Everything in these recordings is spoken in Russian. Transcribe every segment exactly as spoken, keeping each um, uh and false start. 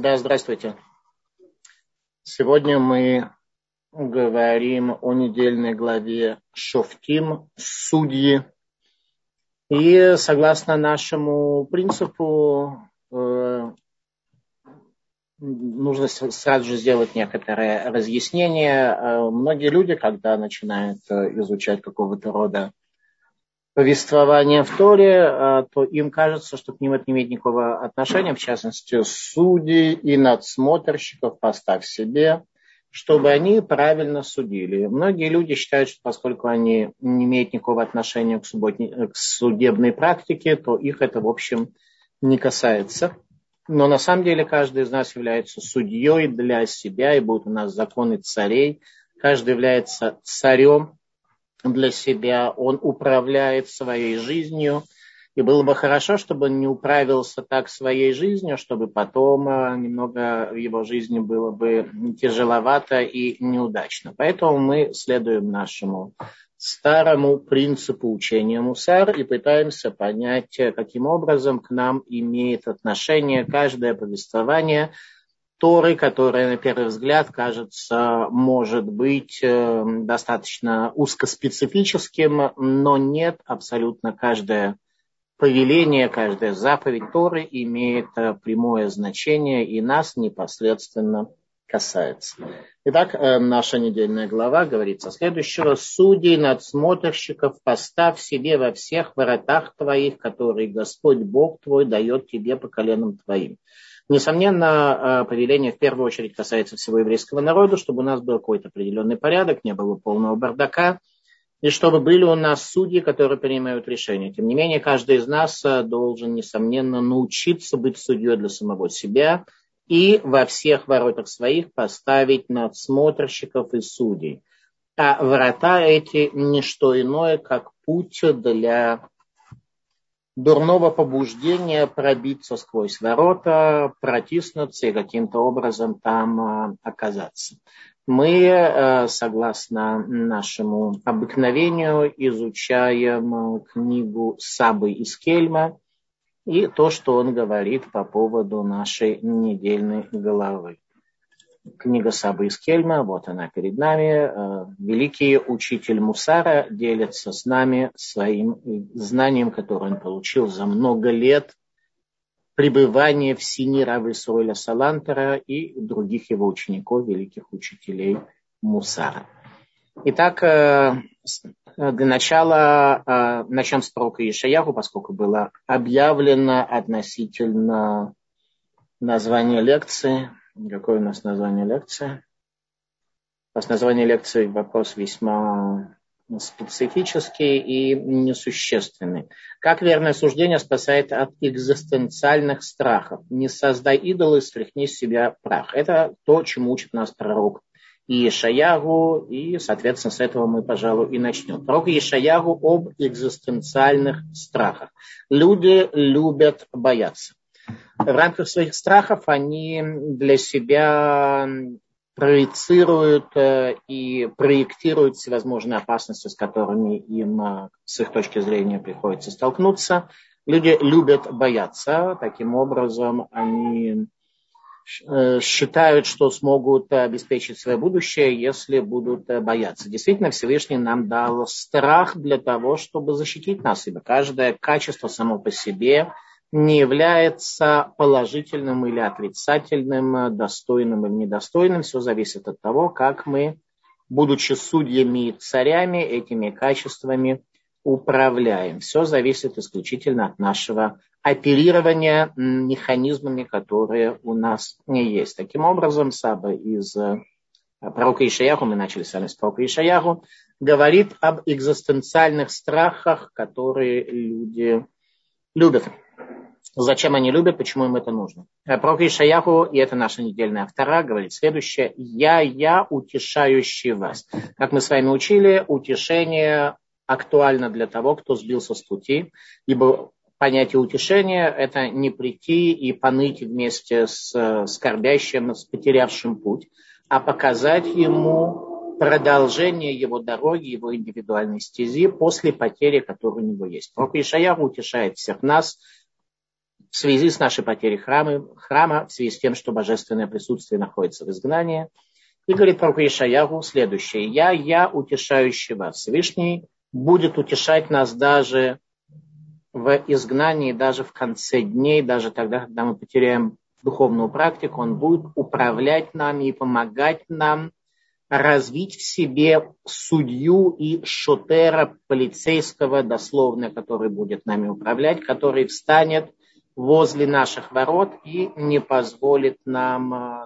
Да, здравствуйте. Сегодня мы говорим о недельной главе Шофтим, судьи. И согласно нашему принципу, э, нужно сразу же сделать некоторое разъяснение. Э, многие люди, когда начинают изучать какого-то рода повествование в Торе, то им кажется, что к ним это не имеет никакого отношения, в частности, судей и надсмотрщиков поставь себе, чтобы они правильно судили. Многие люди считают, что поскольку они не имеют никакого отношения к, субботней, к судебной практике, то их это, в общем, не касается. Но на самом деле каждый из нас является судьей для себя, и будут у нас законы царей. Каждый является царем для себя, он управляет своей жизнью, и было бы хорошо, чтобы он не управился так своей жизнью, чтобы потом немного в его жизни было бы тяжеловато и неудачно. Поэтому мы следуем нашему старому принципу учения Мусар и пытаемся понять, каким образом к нам имеет отношение каждое повествование Торы, которая на первый взгляд кажется, может быть достаточно узкоспецифическим, но нет, абсолютно каждое повеление, каждая заповедь Торы имеет прямое значение и нас непосредственно касается. Итак, наша недельная глава говорится следующего. «Судей, надсмотрщиков поставь себе во всех воротах твоих, которые Господь Бог твой дает тебе по коленам твоим». Несомненно, повеление в первую очередь касается всего еврейского народа, чтобы у нас был какой-то определенный порядок, не было полного бардака, и чтобы были у нас судьи, которые принимают решения. Тем не менее, каждый из нас должен, несомненно, научиться быть судьей для самого себя и во всех воротах своих поставить надсмотрщиков и судей. А врата эти не что иное, как путь для дурного побуждения пробиться сквозь ворота, протиснуться и каким-то образом там оказаться. Мы, согласно нашему обыкновению, изучаем книгу Сабы из Кельма и то, что он говорит по поводу нашей недельной главы. Книга Сабы из Кельма, вот она перед нами. Великий учитель Мусара делится с нами своим знанием, которое он получил за много лет пребывания в сине Рава Исроэля Салантера и других его учеников, великих учителей Мусара. Итак, для начала начнем с пророка Ишаяху, поскольку было объявлено относительно названия лекции. Какое у нас название лекции? У нас название лекции вопрос весьма специфический и несущественный. Как верное суждение спасает от экзистенциальных страхов? Не создай идола и стряхни с себя прах. Это то, чему учит нас пророк Ишаяху, и, соответственно, с этого мы, пожалуй, и начнем. Пророк Ишаяху об экзистенциальных страхах. Люди любят бояться. В рамках своих страхов они для себя проецируют и проектируют всевозможные опасности, с которыми им с их точки зрения приходится столкнуться. Люди любят бояться. Таким образом, они считают, что смогут обеспечить свое будущее, если будут бояться. Действительно, Всевышний нам дал страх для того, чтобы защитить нас, ибо каждое качество само по себе не является положительным или отрицательным, достойным или недостойным. Все зависит от того, как мы, будучи судьями и царями, этими качествами управляем. Все зависит исключительно от нашего оперирования механизмами, которые у нас не есть. Таким образом, Саба из пророка Ишаяху, мы начали с вами с пророка Ишаяху, говорит об экзистенциальных страхах, которые люди любят. Зачем они любят, почему им это нужно? Пророк Ишаяху, и это наша недельная автора, говорит следующее. «Я, я, утешающий вас». Как мы с вами учили, утешение актуально для того, кто сбился с пути, ибо понятие утешения – это не прийти и поныть вместе с скорбящим, с потерявшим путь, а показать ему продолжение его дороги, его индивидуальной стези после потери, которая у него есть. Пророк Ишаяху утешает всех нас в связи с нашей потерей храма, храма, в связи с тем, что божественное присутствие находится в изгнании. И говорит пророк Ишаяху следующее. «Я, я, утешающий вас». Всевышний будет утешать нас даже в изгнании, даже в конце дней, даже тогда, когда мы потеряем духовную практику. Он будет управлять нами и помогать нам развить в себе судью и шотера полицейского, дословно, который будет нами управлять, который встанет возле наших ворот и не позволит нам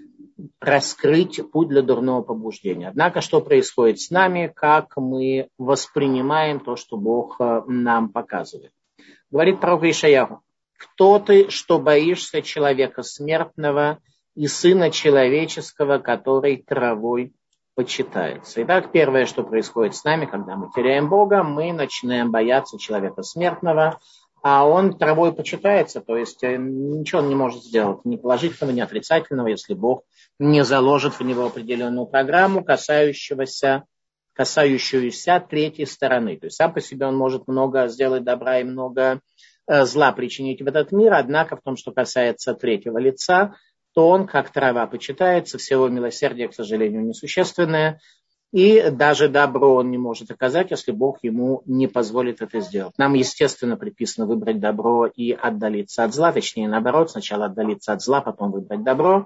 раскрыть путь для дурного побуждения. Однако, что происходит с нами, как мы воспринимаем то, что Бог нам показывает. Говорит пророк Ишаяху: «Кто ты, что боишься человека смертного и сына человеческого, который травой почитается?» Итак, первое, что происходит с нами, когда мы теряем Бога, мы начинаем бояться человека смертного, а он травой почитается, то есть ничего он не может сделать, ни положительного, ни отрицательного, если Бог не заложит в него определенную программу, касающегося, касающуюся третьей стороны. То есть сам по себе он может много сделать добра и много э, зла причинить в этот мир, однако в том, что касается третьего лица, то он, как трава, почитается, всего милосердия, к сожалению, несущественное, и даже добро он не может оказать, если Бог ему не позволит это сделать. Нам, естественно, предписано выбрать добро и отдалиться от зла, точнее, наоборот, сначала отдалиться от зла, потом выбрать добро.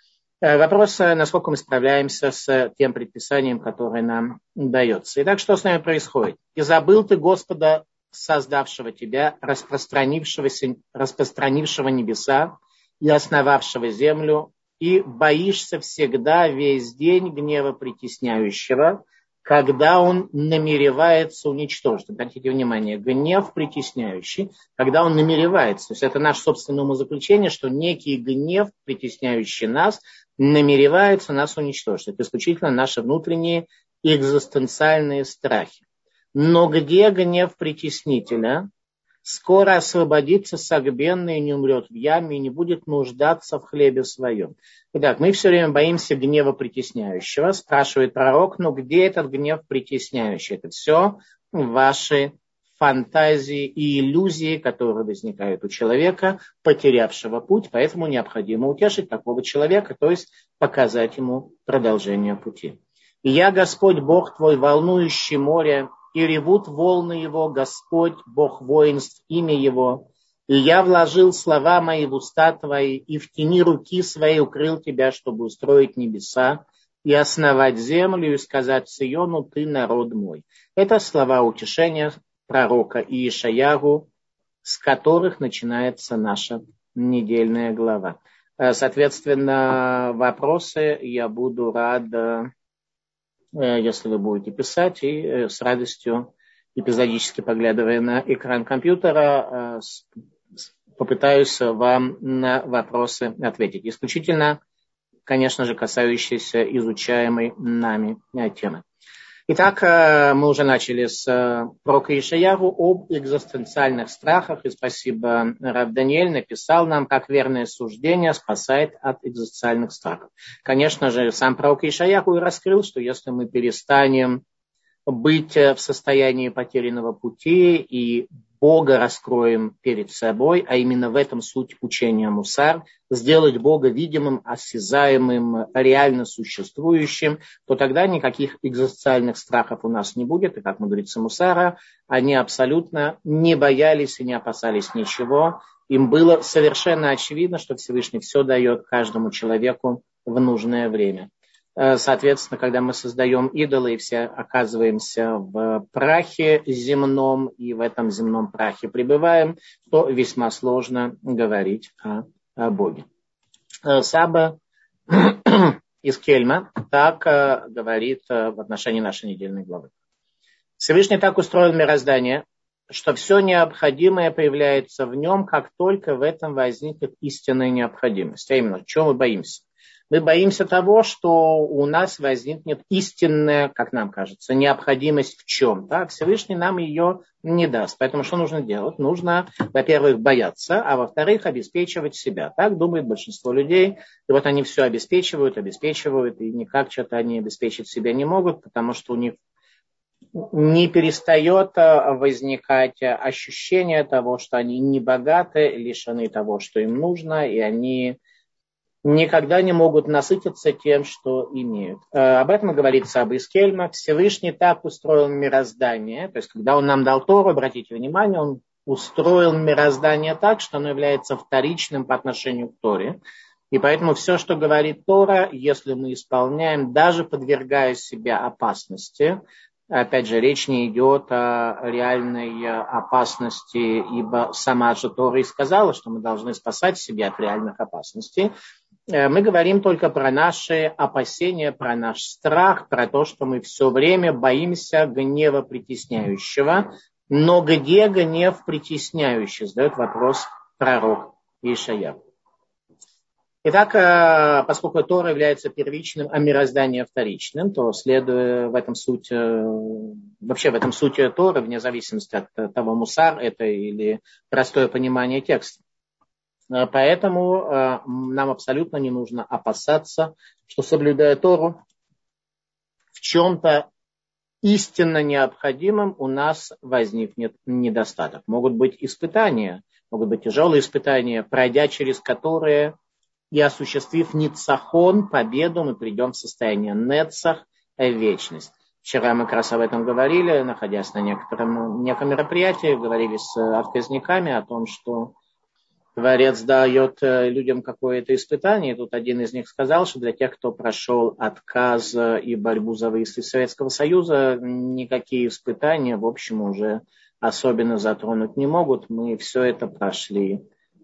Вопрос, насколько мы справляемся с тем предписанием, которое нам дается. Итак, что с нами происходит? «И забыл ты Господа, создавшего тебя, распространившегося, распространившего небеса и основавшего землю, и боишься всегда весь день гнева притесняющего, когда он намеревается уничтожить». Обратите внимание, гнев притесняющий, когда он намеревается. То есть это наше собственное умозаключение, что некий гнев, притесняющий нас, намеревается нас уничтожить. Это исключительно наши внутренние экзистенциальные страхи. Но где гнев притеснителя? Скоро освободится согбенный и не умрет в яме, и не будет нуждаться в хлебе своем. Итак, мы все время боимся гнева притесняющего. Спрашивает пророк, ну где этот гнев притесняющий? Это все ваши фантазии и иллюзии, которые возникают у человека, потерявшего путь, поэтому необходимо утешить такого человека, то есть показать ему продолжение пути. «И я, Господь, Бог твой, волнующий море, и ревут волны его, Господь, Бог воинств, имя его. И я вложил слова мои в уста твои, и в тени руки своей укрыл тебя, чтобы устроить небеса, и основать землю, и сказать Сиону, ты народ мой». Это слова утешения пророка Иешаяху, с которых начинается наша недельная глава. Соответственно, вопросы я буду рад, если вы будете писать, и с радостью, эпизодически поглядывая на экран компьютера, попытаюсь вам на вопросы ответить. Исключительно, конечно же, касающиеся изучаемой нами темы. Итак, мы уже начали с пророка Ишаяху об экзистенциальных страхах. И спасибо, рав Даниэль написал нам, как верное суждение спасает от экзистенциальных страхов. Конечно же, сам пророк Ишаяху и раскрыл, что если мы перестанем быть в состоянии потерянного пути и Бога раскроем перед собой, а именно в этом суть учения Мусар, сделать Бога видимым, осязаемым, реально существующим, то тогда никаких экзистенциальных страхов у нас не будет. И как мудрецы Мусара, они абсолютно не боялись и не опасались ничего. Им было совершенно очевидно, что Всевышний все дает каждому человеку в нужное время. Соответственно, когда мы создаем идолы и все оказываемся в прахе земном и в этом земном прахе пребываем, то весьма сложно говорить о, о Боге. Саба из Кельма так говорит в отношении нашей недельной главы. Всевышний так устроил мироздание, что все необходимое появляется в нем, как только в этом возникнет истинная необходимость. А именно, чего мы боимся? Мы боимся того, что у нас возникнет истинная, как нам кажется, необходимость в чем-то. Всевышний нам ее не даст. Поэтому что нужно делать? Нужно, во-первых, бояться, а во-вторых, обеспечивать себя. Так думает большинство людей. И вот они все обеспечивают, обеспечивают, и никак что-то они обеспечить себя не могут, потому что у них не перестает возникать ощущение того, что они не богаты, лишены того, что им нужно, и они никогда не могут насытиться тем, что имеют. Об этом говорится об Искельме. Всевышний так устроил мироздание, то есть когда он нам дал Тору, обратите внимание, он устроил мироздание так, что оно является вторичным по отношению к Торе. И поэтому все, что говорит Тора, если мы исполняем, даже подвергая себя опасности, опять же, речь не идет о реальной опасности, ибо сама же Тора и сказала, что мы должны спасать себя от реальных опасностей. Мы говорим только про наши опасения, про наш страх, про то, что мы все время боимся гнева притесняющего. Но где гнев притесняющий? Задает вопрос пророк Ишаяу. Итак, поскольку Тора является первичным, а мироздание вторичным, то следуя в этом суть, вообще в этом суть Торы, вне зависимости от того, мусар это или простое понимание текста. Поэтому нам абсолютно не нужно опасаться, что, соблюдая Тору, в чем-то истинно необходимым у нас возникнет недостаток. Могут быть испытания, могут быть тяжелые испытания, пройдя через которые и осуществив ницахон, победу, мы придем в состояние нецах, вечность. Вчера мы как раз об этом говорили, находясь на некотором, неком мероприятии, говорили с отказниками о том, что Творец дает людям какое-то испытание. И тут один из них сказал, что для тех, кто прошел отказ и борьбу за выезд из Советского Союза, никакие испытания, в общем, уже особенно затронуть не могут. Мы все это прошли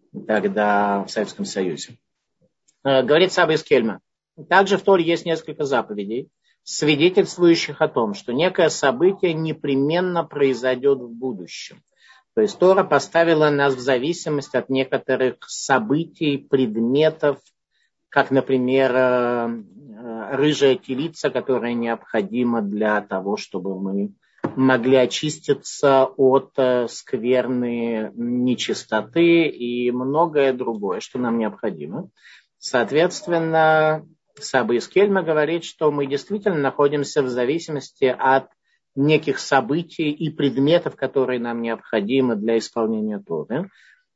тогда в Советском Союзе. Говорит Саба из Кельма. Также в Торе есть несколько заповедей, свидетельствующих о том, что некое событие непременно произойдет в будущем. То есть Тора поставила нас в зависимость от некоторых событий, предметов, как, например, рыжая телица, которая необходима для того, чтобы мы могли очиститься от скверны, нечистоты и многое другое, что нам необходимо. Соответственно, Саба из Кельма говорит, что мы действительно находимся в зависимости от неких событий и предметов, которые нам необходимы для исполнения Торы.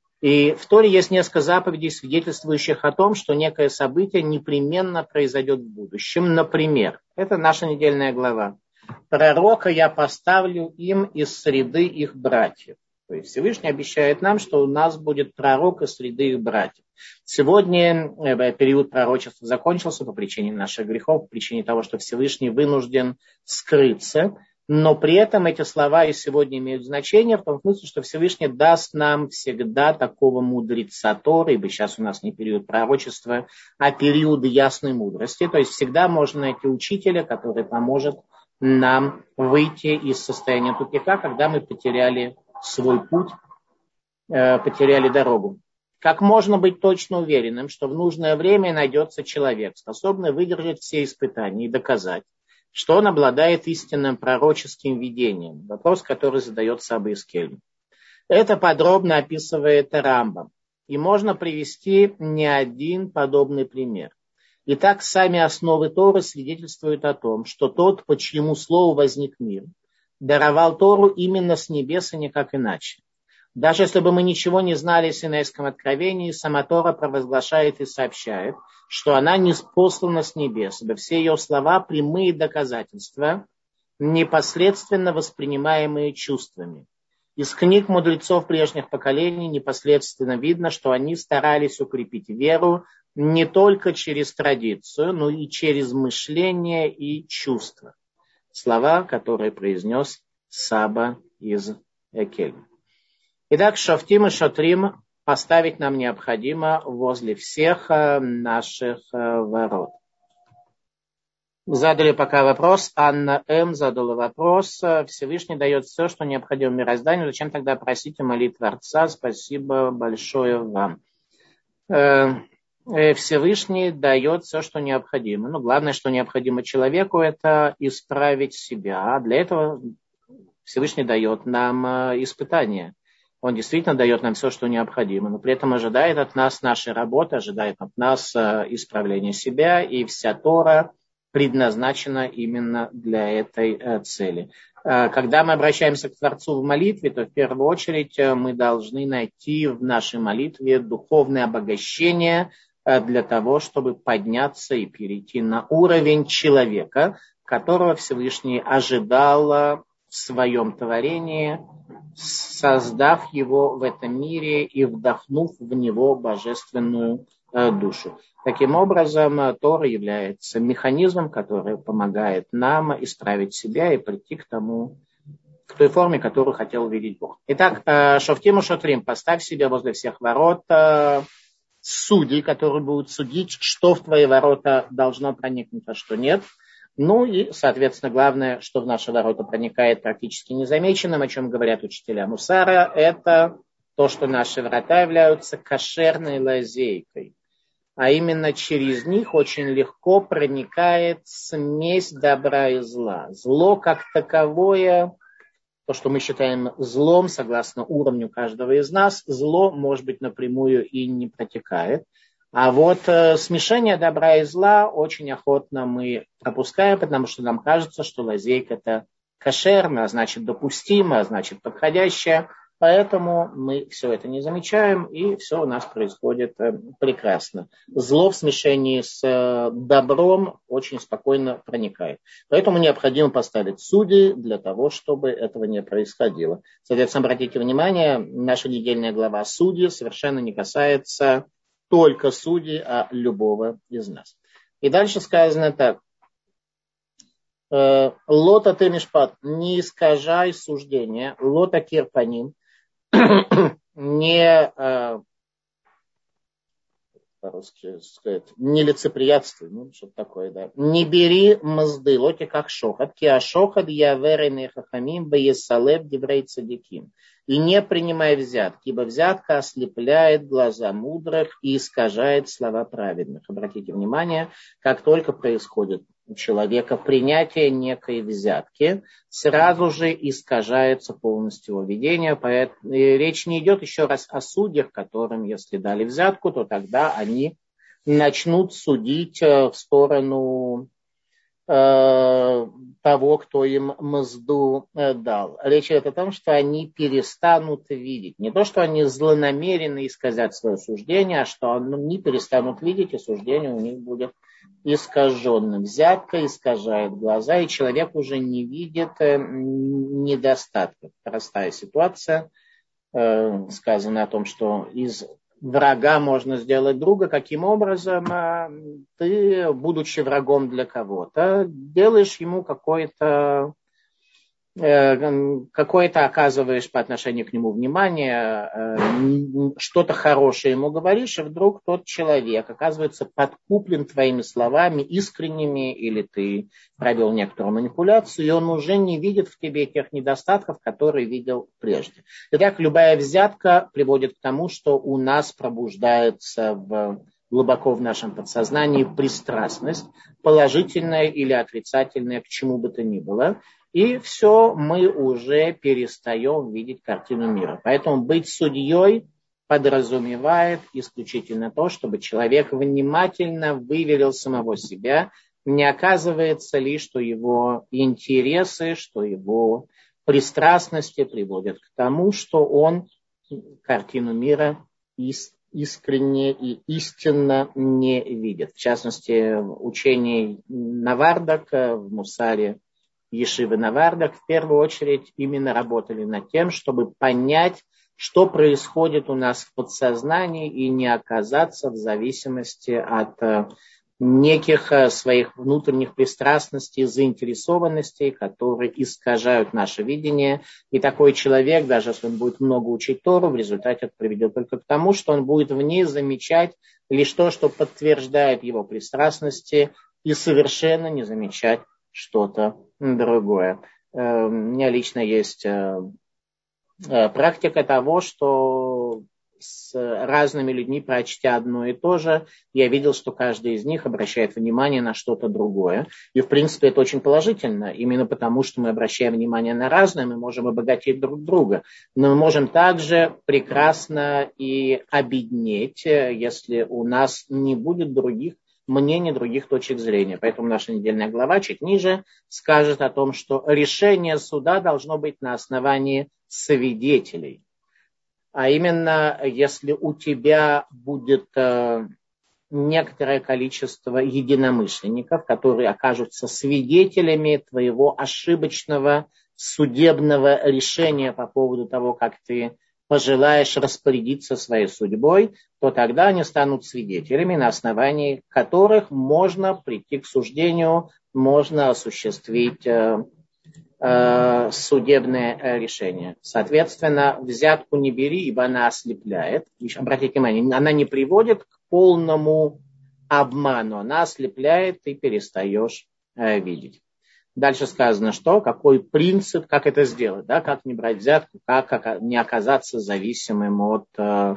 И в Торе есть несколько заповедей, свидетельствующих о том, что некое событие непременно произойдет в будущем. Например, это наша недельная глава. Пророка я поставлю им из среды их братьев. То есть Всевышний обещает нам, что у нас будет пророк из среды их братьев. Сегодня период пророчества закончился по причине наших грехов, по причине того, что Всевышний вынужден скрыться. Но при этом эти слова и сегодня имеют значение в том смысле, что Всевышний даст нам всегда такого мудреца Торы, ибо сейчас у нас не период пророчества, а период ясной мудрости. То есть всегда можно найти учителя, который поможет нам выйти из состояния тупика, когда мы потеряли свой путь, потеряли дорогу. Как можно быть точно уверенным, что в нужное время найдется человек, способный выдержать все испытания и доказать, что он обладает истинным пророческим видением? Вопрос, который задает Саба из Кельма. Это подробно описывает Рамбам. И можно привести не один подобный пример. Итак, сами основы Торы свидетельствуют о том, что тот, по чьему слову возник мир, даровал Тору именно с небес и никак иначе. Даже если бы мы ничего не знали о Синайском откровении, сама Тора провозглашает и сообщает, что она ниспослана с небес, ибо все ее слова – прямые доказательства, непосредственно воспринимаемые чувствами. Из книг мудрецов прежних поколений непосредственно видно, что они старались укрепить веру не только через традицию, но и через мышление и чувства. Слова, которые произнес Саба из Кельма. Итак, шофтим и шотрим поставить нам необходимо возле всех наших ворот. Задали пока вопрос. Анна М. задала вопрос. Всевышний дает все, что необходимо мирозданию. Зачем тогда просить и молить Творца? Спасибо большое вам. Всевышний дает все, что необходимо. Но главное, что необходимо человеку, это исправить себя. А для этого Всевышний дает нам испытания. Он действительно дает нам все, что необходимо, но при этом ожидает от нас нашей работы, ожидает от нас исправления себя, и вся Тора предназначена именно для этой цели. Когда мы обращаемся к Творцу в молитве, то в первую очередь мы должны найти в нашей молитве духовное обогащение для того, чтобы подняться и перейти на уровень человека, которого Всевышний ожидал в своем творении, создав его в этом мире и вдохнув в него божественную душу. Таким образом, Тора является механизмом, который помогает нам исправить себя и прийти к тому, к той форме, которую хотел видеть Бог. Итак, Шофтим и Шотрим, поставь себе возле всех ворот судей, которые будут судить, что в твои ворота должно проникнуть, а что нет. Ну и, соответственно, главное, что в наши ворота проникает практически незамеченным, о чем говорят учителя Мусара, это то, что наши врата являются кошерной лазейкой. А именно через них очень легко проникает смесь добра и зла. Зло как таковое, то, что мы считаем злом, согласно уровню каждого из нас, зло, может быть, напрямую и не протекает. А вот э, смешение добра и зла очень охотно мы пропускаем, потому что нам кажется, что лазейка это кошерно, а значит допустимо, а значит подходящее. Поэтому мы все это не замечаем, и все у нас происходит э, прекрасно. Зло в смешении с э, добром очень спокойно проникает. Поэтому необходимо поставить судей для того, чтобы этого не происходило. Соответственно, обратите внимание, наша недельная глава «Судьи» совершенно не касается только судей, а любого из нас. И дальше сказано так. Лота ты мишпат, не искажай суждения, лота кирпаним, не, по-русски сказать, не лицеприятствуй, ну, что-то такое, да. Не бери мзды, лоти как шохат, ки а шохат яверены хахамим баесалев диврей цадиким. И не принимай взятки, ибо взятка ослепляет глаза мудрых и искажает слова праведных. Обратите внимание, как только происходит у человека принятие некой взятки, сразу же искажается полностью его видение. Поэтому речь не идет еще раз о судьях, которым, если дали взятку, то тогда они начнут судить в сторону того, кто им мзду дал. Речь идет о том, что они перестанут видеть. Не то, что они злонамеренно исказят свое суждение, а что они перестанут видеть, и суждение у них будет искаженным. Взятка искажает глаза, и человек уже не видит недостатков. Простая ситуация. Сказано о том, что из врага можно сделать друга. Каким образом? Ты, будучи врагом для кого-то, делаешь ему какой-то, какое-то оказываешь по отношению к нему внимание, что-то хорошее ему говоришь, и вдруг тот человек оказывается подкуплен твоими словами искренними, или ты провел некоторую манипуляцию, и он уже не видит в тебе тех недостатков, которые видел прежде. Итак, любая взятка приводит к тому, что у нас пробуждается в, глубоко в нашем подсознании пристрастность, положительная или отрицательная, к чему бы то ни было. И все, мы уже перестаем видеть картину мира. Поэтому быть судьей подразумевает исключительно то, чтобы человек внимательно выверил самого себя. Не оказывается ли, что его интересы, что его пристрастности приводят к тому, что он картину мира искренне и истинно не видит. В частности, в учении Навардак в Мусаре Ешивы Навардак в первую очередь именно работали над тем, чтобы понять, что происходит у нас в подсознании, и не оказаться в зависимости от неких своих внутренних пристрастностей, заинтересованностей, которые искажают наше видение. И такой человек, даже если он будет много учить Тору, в результате это приведет только к тому, что он будет в ней замечать лишь то, что подтверждает его пристрастности, и совершенно не замечать что-то другое. У меня лично есть практика того, что с разными людьми, прочтя одно и то же, я видел, что каждый из них обращает внимание на что-то другое. И, в принципе, это очень положительно. Именно потому, что мы обращаем внимание на разное, мы можем обогатить друг друга. Но мы можем также прекрасно и обеднеть, если у нас не будет других мнений, других точек зрения. Поэтому наша недельная глава чуть ниже скажет о том, что решение суда должно быть на основании свидетелей. А именно, если у тебя будет э, некоторое количество единомышленников, которые окажутся свидетелями твоего ошибочного судебного решения по поводу того, как ты пожелаешь распорядиться своей судьбой, то тогда они станут свидетелями, на основании которых можно прийти к суждению, можно осуществить э, э, судебное решение. Соответственно, взятку не бери, ибо она ослепляет. Обратите внимание, она не приводит к полному обману, она ослепляет, ты перестаешь э, видеть. Дальше сказано, что, какой принцип, как это сделать, да, как не брать взятку, как, как не оказаться зависимым от э,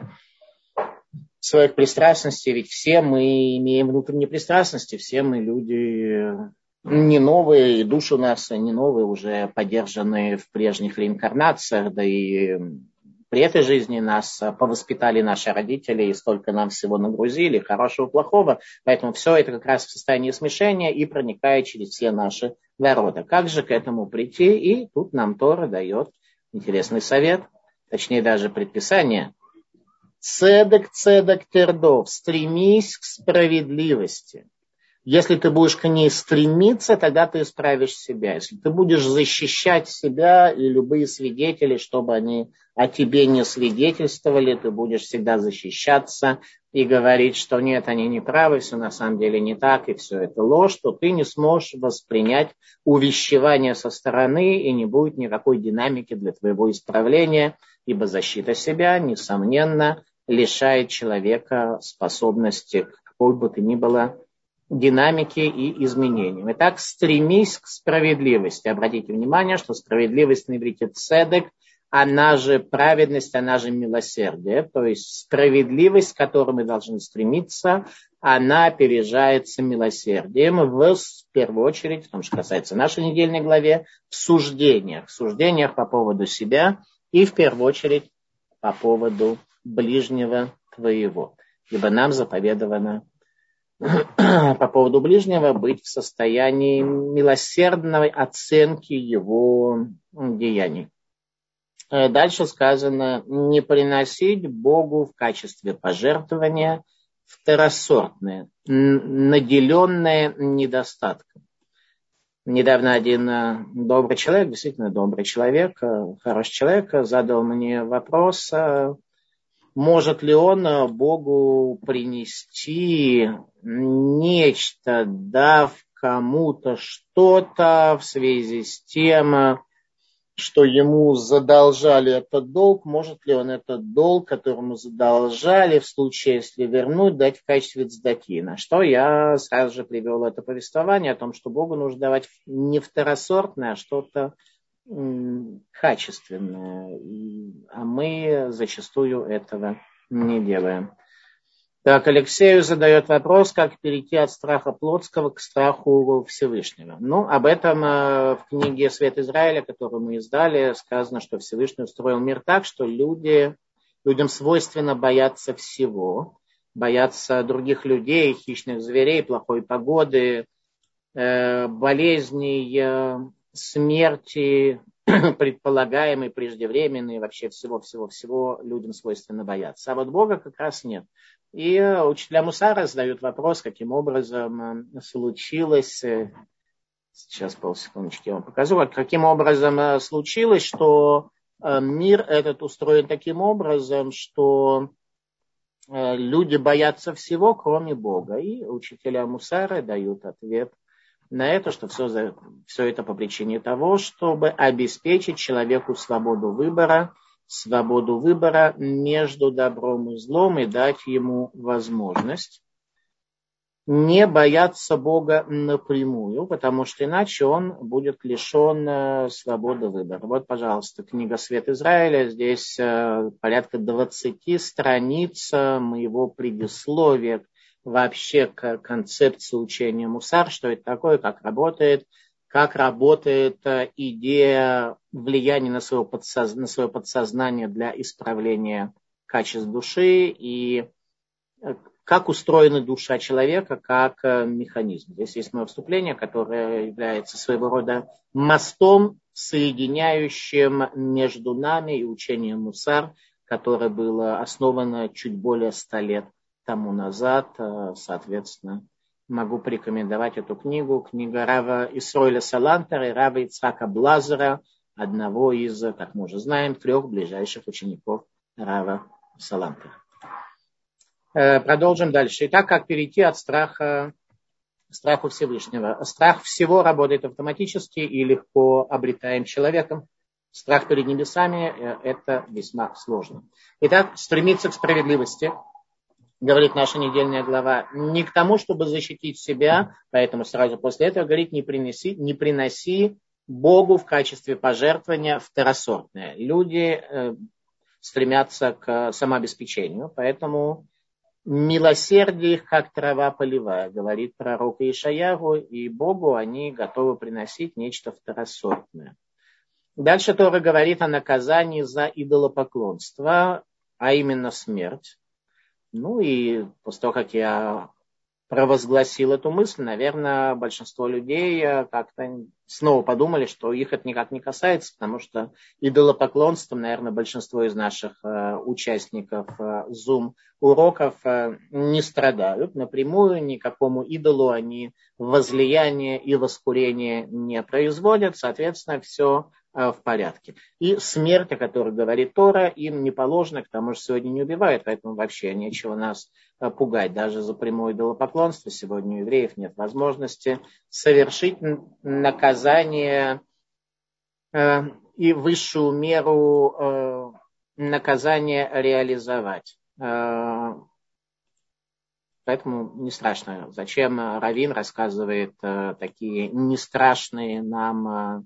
своих пристрастностей, ведь все мы имеем внутренние пристрастности, все мы люди не новые, и души у нас не новые, уже поддержанные в прежних реинкарнациях, да и при этой жизни нас повоспитали наши родители, и столько нам всего нагрузили, хорошего, плохого, поэтому все это как раз в состоянии смешения и проникает через все наши народа. Как же к этому прийти? И тут нам Тора дает интересный совет, точнее даже предписание. Цедек, цедек тердов, стремись к справедливости. Если ты будешь к ней стремиться, тогда ты исправишь себя. Если ты будешь защищать себя и любые свидетели, чтобы они о тебе не свидетельствовали, ты будешь всегда защищаться и говорить, что нет, они не правы, все на самом деле не так, и все это ложь, то ты не сможешь воспринять увещевание со стороны, и не будет никакой динамики для твоего исправления, ибо защита себя, несомненно, лишает человека способности к какой бы то ни было динамики и изменениям. Итак, стремись к справедливости. Обратите внимание, что справедливость на иврите цедек, она же праведность, она же милосердие. То есть справедливость, к которой мы должны стремиться, она опережается милосердием в, в первую очередь, в том, что касается нашей недельной главе, в суждениях. В суждениях по поводу себя и в первую очередь по поводу ближнего твоего. Ибо нам заповедовано по поводу ближнего быть в состоянии милосердной оценки его деяний. Дальше сказано, не приносить Богу в качестве пожертвования второсортное, наделенное недостатком. Недавно один добрый человек, действительно добрый человек, хороший человек, задал мне вопрос, может ли он Богу принести нечто, дав кому-то что-то в связи с тем, что ему задолжали этот долг, может ли он этот долг, которому задолжали, в случае, если вернуть, дать в качестве цдаки. На что я сразу же привел это повествование о том, что Богу нужно давать не второсортное, а что-то качественное, а мы зачастую этого не делаем. Так, Алексею задает вопрос, как перейти от страха плотского к страху Всевышнего. Ну, об этом в книге «Свет Израиля», которую мы издали, сказано, что Всевышний устроил мир так, что люди, людям свойственно бояться всего, бояться других людей, хищных зверей, плохой погоды, болезней, смерти, предполагаемой, преждевременной, вообще всего-всего-всего людям свойственно бояться. А вот Бога как раз нет. И учителя Мусара задают вопрос, каким образом случилось, сейчас полсекундочки я вам покажу, каким образом случилось, что мир этот устроен таким образом, что люди боятся всего, кроме Бога. И учителя Мусара дают ответ на это, что все, за, все это по причине того, чтобы обеспечить человеку свободу выбора, свободу выбора между добром и злом и дать ему возможность не бояться Бога напрямую, потому что иначе он будет лишен свободы выбора. Вот, пожалуйста, книга «Свет Израиля». Здесь порядка двадцати страниц моего предисловия вообще к концепции учения Мусар, что это такое, как работает, как работает идея влияния на свое, подсоз... на свое подсознание для исправления качеств души и как устроена душа человека, как механизм. Здесь есть мое вступление, которое является своего рода мостом, соединяющим между нами и учением Мусар, которое было основано чуть более ста лет тому назад. Соответственно, могу порекомендовать эту книгу. Книга Рава Исроэля Салантера и Рава Ицхака Блазера, одного из, как мы уже знаем, трех ближайших учеников Рава Салантера. Продолжим дальше. Итак, как перейти от страха к страху Всевышнего? Страх всего работает автоматически и легко обретаем человеком. Страх перед небесами – это весьма сложно. Итак, стремиться к справедливости, говорит наша недельная глава, не к тому, чтобы защитить себя, поэтому сразу после этого говорит, не приноси, не приноси Богу в качестве пожертвования второсортное. Люди э, стремятся к самообеспечению, поэтому милосердие их, как трава полевая, говорит пророк Ишаяху, и Богу они готовы приносить нечто второсортное. Дальше Тора говорит о наказании за идолопоклонство, а именно смерть. Ну и после того, как я провозгласил эту мысль, наверное, большинство людей как-то снова подумали, что их это никак не касается, потому что идолопоклонством, наверное, большинство из наших э, участников э, Zoom-уроков э, не страдают. Напрямую никакому идолу они возлияния и воскурения не производят, соответственно, все э, в порядке. И смерть, о которой говорит Тора, им не положено, к тому же сегодня не убивают, поэтому вообще нечего нас пугать. Даже за прямое идолопоклонство сегодня у евреев нет возможности совершить наказание э, и высшую меру э, наказания реализовать. Э, поэтому не страшно. Зачем Равин рассказывает э, такие нестрашные нам э,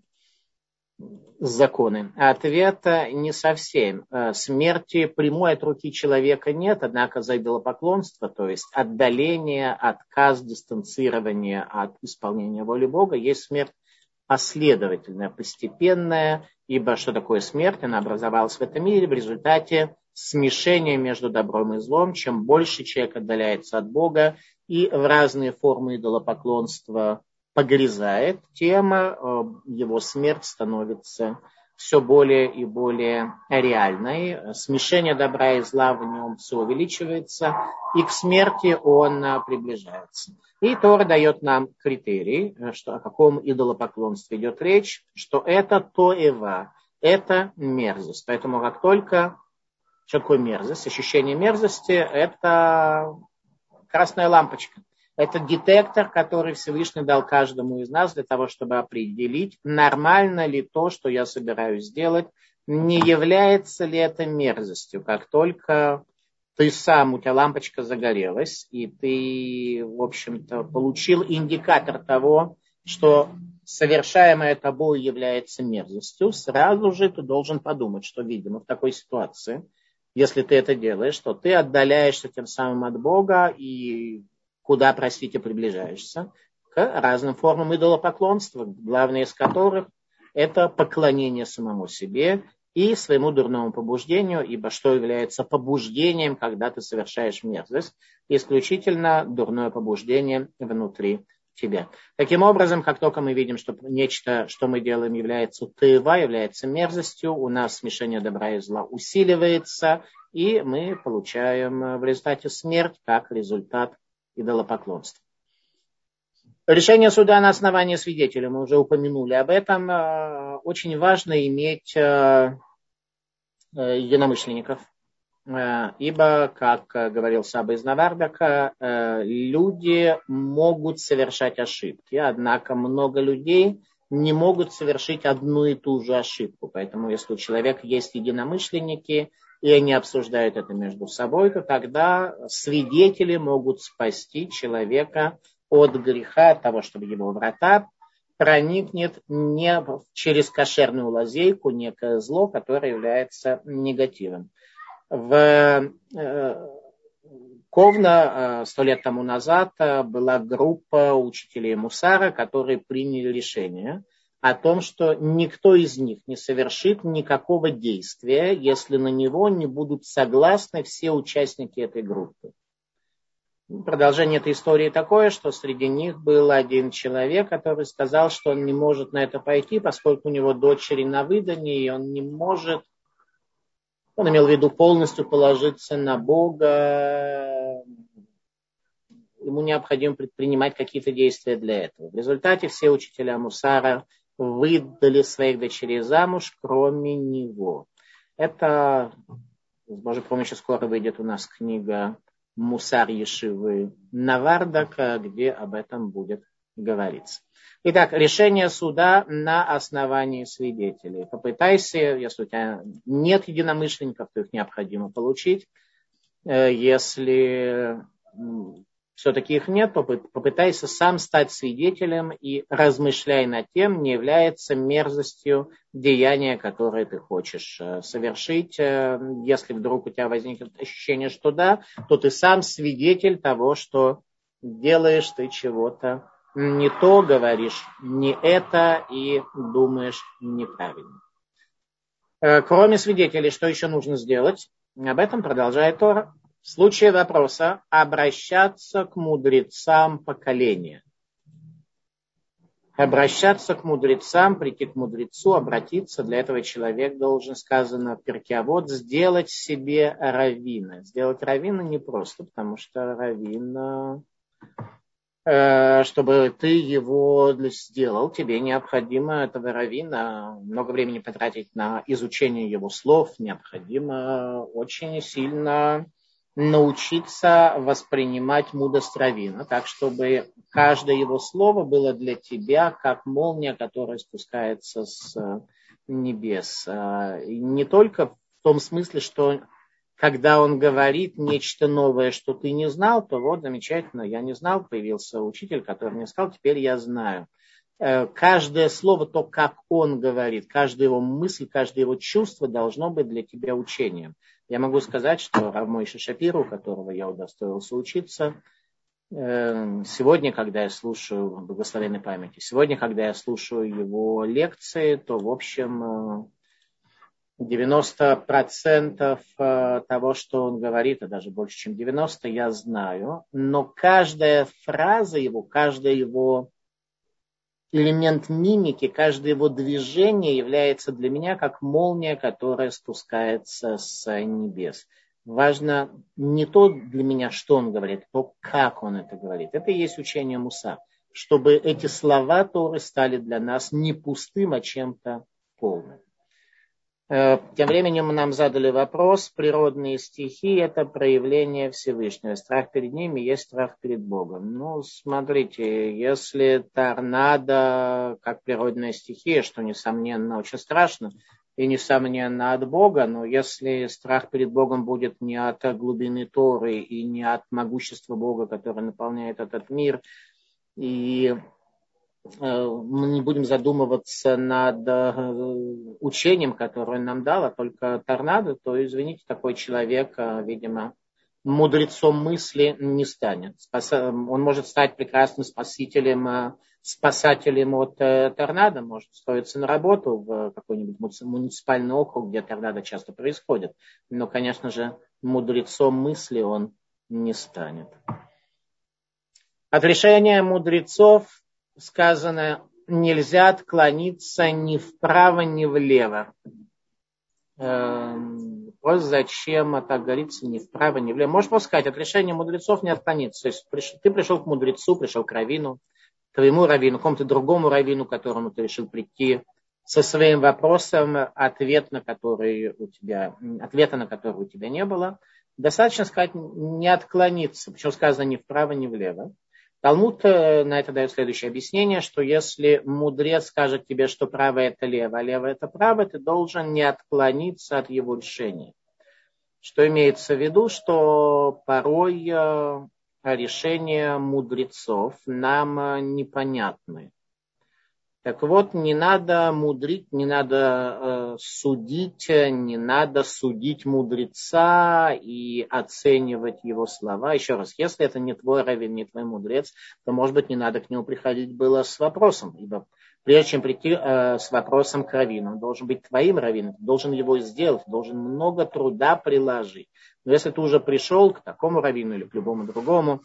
законы? Ответ не совсем. Смерти прямой от руки человека нет, однако за идолопоклонство, то есть отдаление, отказ, дистанцирование от исполнения воли Бога, есть смерть последовательная, постепенная, ибо что такое смерть? Она образовалась в этом мире в результате смешения между добром и злом. Чем больше человек отдаляется от Бога и в разные формы идолопоклонства погрязает, тем его смерть становится все более и более реальной. Смешение добра и зла в нем все увеличивается, и к смерти он приближается. И Тора дает нам критерий, что, о каком идолопоклонстве идет речь, что это тоева, это мерзость. Поэтому как только, что такое мерзость? Ощущение мерзости – это красная лампочка. Это детектор, который Всевышний дал каждому из нас для того, чтобы определить, нормально ли то, что я собираюсь сделать, не является ли это мерзостью. Как только ты сам, у тебя лампочка загорелась, и ты, в общем-то, получил индикатор того, что совершаемое тобой является мерзостью, сразу же ты должен подумать, что, видимо, в такой ситуации, если ты это делаешь, то ты отдаляешься тем самым от Бога и куда, простите, приближаешься? К разным формам идолопоклонства, главное из которых это поклонение самому себе и своему дурному побуждению, ибо что является побуждением, когда ты совершаешь мерзость? Исключительно дурное побуждение внутри тебя. Таким образом, как только мы видим, что нечто, что мы делаем, является тыва, является мерзостью, у нас смешение добра и зла усиливается, и мы получаем в результате смерть как результат идолопоклонства. Решение суда на основании свидетелей, мы уже упомянули об этом. Очень важно иметь единомышленников, ибо, как говорил Саба из Навардака, люди могут совершать ошибки, однако много людей не могут совершить одну и ту же ошибку. Поэтому, если у человека есть единомышленники, и они обсуждают это между собой, то тогда свидетели могут спасти человека от греха, от того, чтобы его врата проникнет не через кошерную лазейку некое зло, которое является негативом. В Ковна сто лет тому назад была группа учителей Мусара, которые приняли решение о том, что никто из них не совершит никакого действия, если на него не будут согласны все участники этой группы. Продолжение этой истории такое, что среди них был один человек, который сказал, что он не может на это пойти, поскольку у него дочери на выдании, и он не может, он имел в виду полностью положиться на Бога, ему необходимо предпринимать какие-то действия для этого. В результате все учителя мусара выдали своих дочерей замуж, кроме него. Это, с Божьей помощью, скоро выйдет у нас книга Мусар Ешивы Навардака, где об этом будет говориться. Итак, решение суда на основании свидетелей. Попытайся, если у тебя нет единомышленников, то их необходимо получить. Если все-таки их нет, попытайся сам стать свидетелем и размышляй над тем, не является мерзостью деяния, которое ты хочешь совершить. Если вдруг у тебя возникнет ощущение, что да, то ты сам свидетель того, что делаешь ты чего-то не то, говоришь не это и думаешь неправильно. Кроме свидетелей, что еще нужно сделать? Об этом продолжает Тора. В случае вопроса обращаться к мудрецам поколения. Обращаться к мудрецам, прийти к мудрецу, обратиться. Для этого человек должен, сказано в Перке Авот, сделать себе раввина. Сделать раввина непросто, потому что раввин, э, чтобы ты его сделал, тебе необходимо этого раввина много времени потратить на изучение его слов, необходимо очень сильно научиться воспринимать мудрость раввина, так, чтобы каждое его слово было для тебя как молния, которая спускается с небес. И не только в том смысле, что когда он говорит нечто новое, что ты не знал, то вот замечательно, я не знал, появился учитель, который мне сказал, теперь я знаю. Каждое слово, то, как он говорит, каждая его мысль, каждое его чувство должно быть для тебя учением. Я могу сказать, что Рав Мойше Шапиру, у которого я удостоился учиться, сегодня, когда я слушаю благословенной памяти, сегодня, когда я слушаю его лекции, то, в общем, девяносто процентов того, что он говорит, а даже больше, чем девяносто процентов, я знаю. Но каждая фраза его, каждая его элемент мимики, каждое его движение является для меня как молния, которая спускается с небес. Важно не то для меня, что он говорит, а то, как он это говорит. Это и есть учение Мусар. Чтобы эти слова Торы стали для нас не пустым, а чем-то полным. Тем временем нам задали вопрос. Природные стихи – это проявление Всевышнего. Страх перед ними есть страх перед Богом. Ну, смотрите, если торнадо как природная стихия, что, несомненно, очень страшно, и, несомненно, от Бога, но если страх перед Богом будет не от глубины Торы и не от могущества Бога, который наполняет этот мир, и мы не будем задумываться над учением, которое он нам дал, а только торнадо, то, извините, такой человек, видимо, мудрецом мысли не станет. Он может стать прекрасным спасителем, спасателем от торнадо, может устроиться на работу в какой-нибудь муниципальный округ, где торнадо часто происходит. Но, конечно же, мудрецом мысли он не станет. От решения мудрецов сказано, нельзя отклониться ни вправо, ни влево. Эм, просто зачем так говорится, ни вправо, ни влево. Можешь просто сказать, от решения мудрецов не отклониться. То есть приш, ты пришел к мудрецу, пришел к раввину, к твоему раввину, к какому-то другому раввину, к которому ты решил прийти со своим вопросом, ответ на который у тебя, ответа на который у тебя не было. Достаточно сказать, не отклониться. Причем сказано ни вправо, ни влево. Талмуд на это дает следующее объяснение, что если мудрец скажет тебе, что право это лево, а лево это право, ты должен не отклониться от его решения. Что имеется в виду, что порой решения мудрецов нам непонятны. Так вот, не надо мудрить, не надо э, судить, не надо судить мудреца и оценивать его слова. Еще раз, если это не твой раввин, не твой мудрец, то, может быть, не надо к нему приходить было с вопросом. Ибо прежде чем прийти э, с вопросом к раввину, он должен быть твоим раввином, ты должен его сделать, ты должен много труда приложить. Но если ты уже пришел к такому раввину или к любому другому,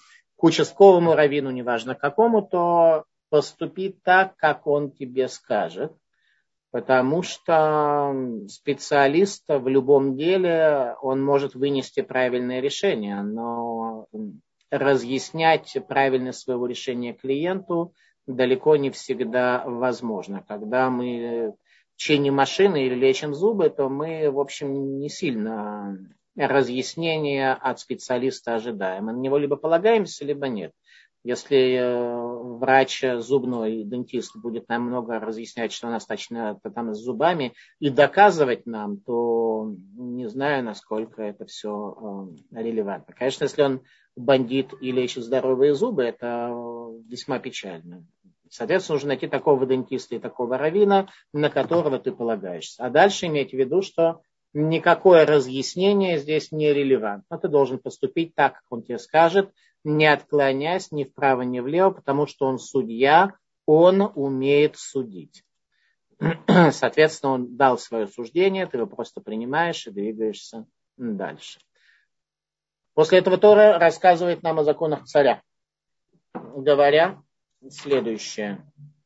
к участковому раввину, неважно какому, то поступи так, как он тебе скажет. Потому что специалист в любом деле, он может вынести правильное решение, но разъяснять правильность своего решения клиенту далеко не всегда возможно. Когда мы чиним машины или лечим зубы, то мы, в общем, не сильно разъяснения от специалиста ожидаем. Мы на него либо полагаемся, либо нет. Если врач зубной, дентист будет нам много разъяснять, что у нас точно там с зубами, и доказывать нам, то не знаю, насколько это все релевантно. Конечно, если он бандит и лечит здоровые зубы, это весьма печально. Соответственно, нужно найти такого дентиста и такого раввина, на которого ты полагаешься. А дальше иметь в виду, что никакое разъяснение здесь не релевантно. Ты должен поступить так, как он тебе скажет, не отклоняясь ни вправо, ни влево, потому что он судья, он умеет судить. Соответственно, он дал свое суждение, ты его просто принимаешь и двигаешься дальше. После этого Тора рассказывает нам о законах царя, говоря следующее.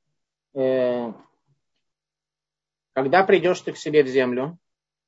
Когда придешь ты к себе в землю,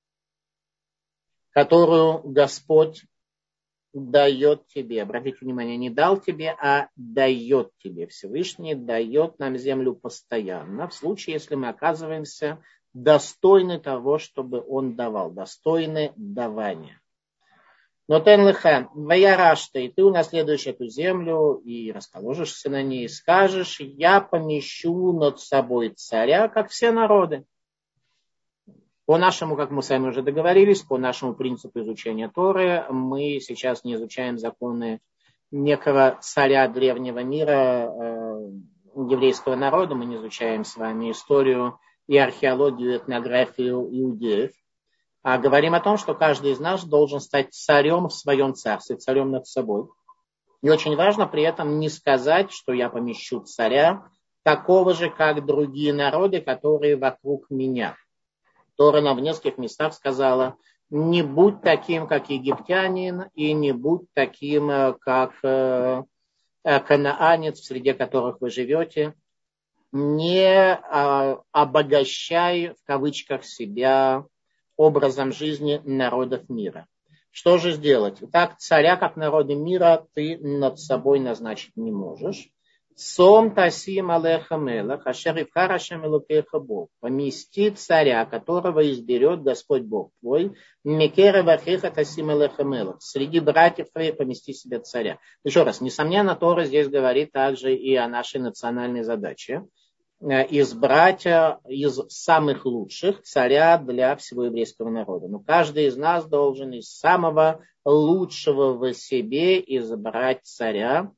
которую Господь дает тебе, обратите внимание, не дал тебе, а дает тебе. Всевышний дает нам землю постоянно, в случае, если мы оказываемся достойны того, чтобы он давал, достойны давания. Но тен леха, ваярашта, и ты унаследуешь эту землю, и расположишься на ней, и скажешь, я помещу над собой царя, как все народы. По нашему, как мы с вами уже договорились, по нашему принципу изучения Торы, мы сейчас не изучаем законы некого царя древнего мира, э, еврейского народа, мы не изучаем с вами историю и археологию, и этнографию иудеев, а говорим о том, что каждый из нас должен стать царем в своем царстве, царем над собой. И очень важно при этом не сказать, что я помещу царя, такого же, как другие народы, которые вокруг меня. Тора нам в нескольких местах сказала, не будь таким, как египтянин, и не будь таким, как э, канаанец, среди которых вы живете. Не э, обогащай, в кавычках, себя образом жизни народов мира. Что же сделать? Так, царя, как народы мира, ты над собой назначить не можешь. Сом тасим алеха мелах, ашер ивхар ашем элокеха Бог. Помести царя, которого изберет Господь Бог твой. Мекера вахеха тасим алеха мелах. Среди братьев твоих помести себе царя. Еще раз, несомненно, Тора здесь говорит также и о нашей национальной задаче. Избрать из самых лучших царя для всего еврейского народа. Но каждый из нас должен из самого лучшего в себе избрать царя.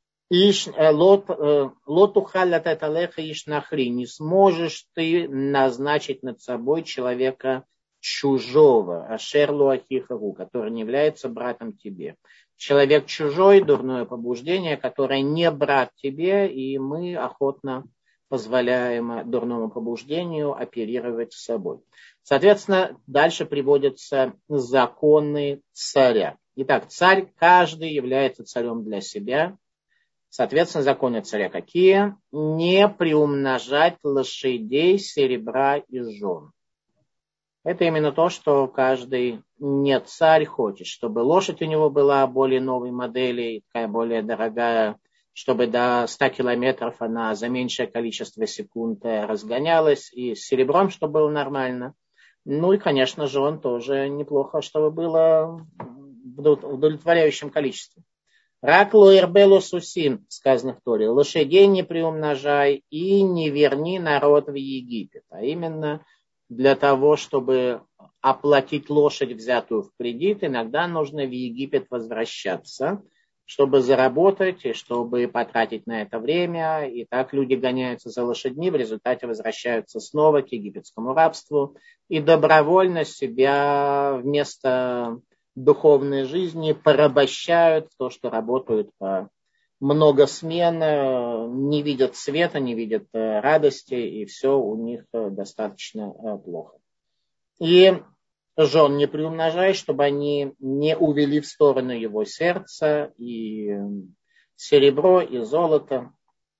Лотухаль ататалеха ишнахри. Не сможешь ты назначить над собой человека чужого, ашерлу ахихару, который не является братом тебе. Человек чужой, дурное побуждение, которое не брат тебе, и мы охотно позволяем дурному побуждению оперировать с собой. Соответственно, дальше приводятся законы царя. Итак, царь каждый является царем для себя. Соответственно, законы царя какие? Не приумножать лошадей, серебра и жен. Это именно то, что каждый не царь хочет, чтобы лошадь у него была более новой модели, такая более дорогая, чтобы до ста километров она за меньшее количество секунд разгонялась, и с серебром, чтобы было нормально. Ну и, конечно же, он тоже неплохо, чтобы было в удовлетворяющем количестве. Рак лоэрбелу сусим, сказано в Торе, лошадей не приумножай и не верни народ в Египет. А именно для того, чтобы оплатить лошадь, взятую в кредит, иногда нужно в Египет возвращаться, чтобы заработать и чтобы потратить на это время. И так люди гоняются за лошадьми, в результате возвращаются снова к египетскому рабству и добровольно себя вместо духовной жизни порабощают в то, что работают по много смен, не видят света, не видят радости, и все у них достаточно плохо. И жен не приумножай, чтобы они не увели в сторону его сердца и серебро и золото.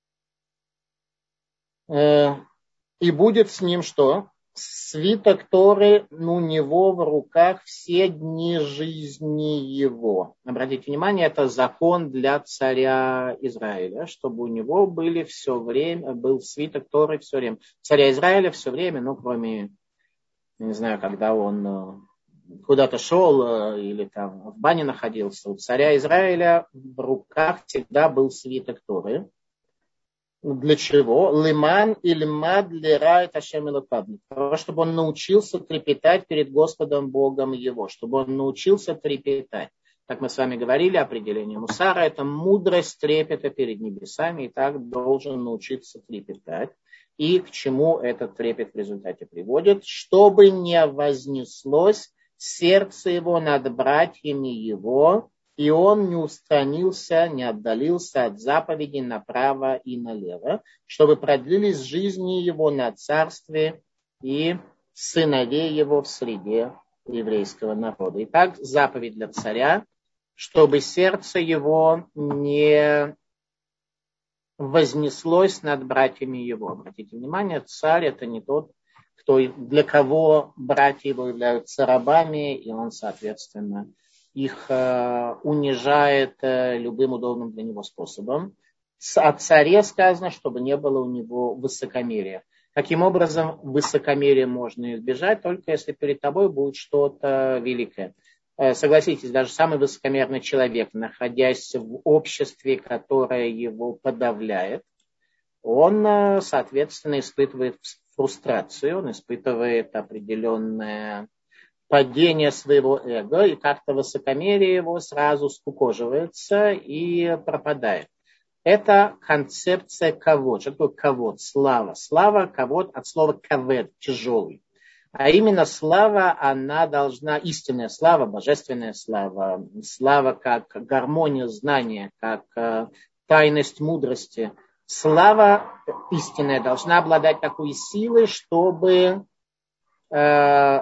И будет с ним что? Свиток Торы у него в руках все дни жизни его. Обратите внимание, это закон для царя Израиля, чтобы у него были все время, был свиток Торы все время. Царя Израиля все время, ну, кроме, не знаю, когда он куда-то шел или там в бане находился. У царя Израиля в руках всегда был свиток Торы. Для чего? Лиман ильмад лирает Ашем элокав. Для того, чтобы он научился трепетать перед Господом Богом его. Чтобы он научился трепетать. Как мы с вами говорили, определение мусара – это мудрость трепета перед небесами. И так должен научиться трепетать. И к чему этот трепет в результате приводит? Чтобы не вознеслось сердце его над братьями его, и он не устранился, не отдалился от заповедей направо и налево, чтобы продлились жизни его на царстве и сыновей его в среде еврейского народа. Итак, заповедь для царя, чтобы сердце его не вознеслось над братьями его. Обратите внимание, царь это не тот, кто, для кого братья его являются рабами, и он, соответственно, их э, унижает э, любым удобным для него способом. О царе сказано, чтобы не было у него высокомерия. Каким образом высокомерие можно избежать? Только если перед тобой будет что-то великое. Э, согласитесь, даже самый высокомерный человек, находясь в обществе, которое его подавляет, он, э, соответственно, испытывает фрустрацию, он испытывает определенное падение своего эго, и как-то высокомерие его сразу скукоживается и пропадает. Это концепция кавод. Что такое кавод? Слава. Слава, кавод от слова кавед, тяжелый. А именно слава, она должна, истинная слава, божественная слава, слава как гармония знания, как э, тайность мудрости. Слава истинная должна обладать такой силой, чтобы э,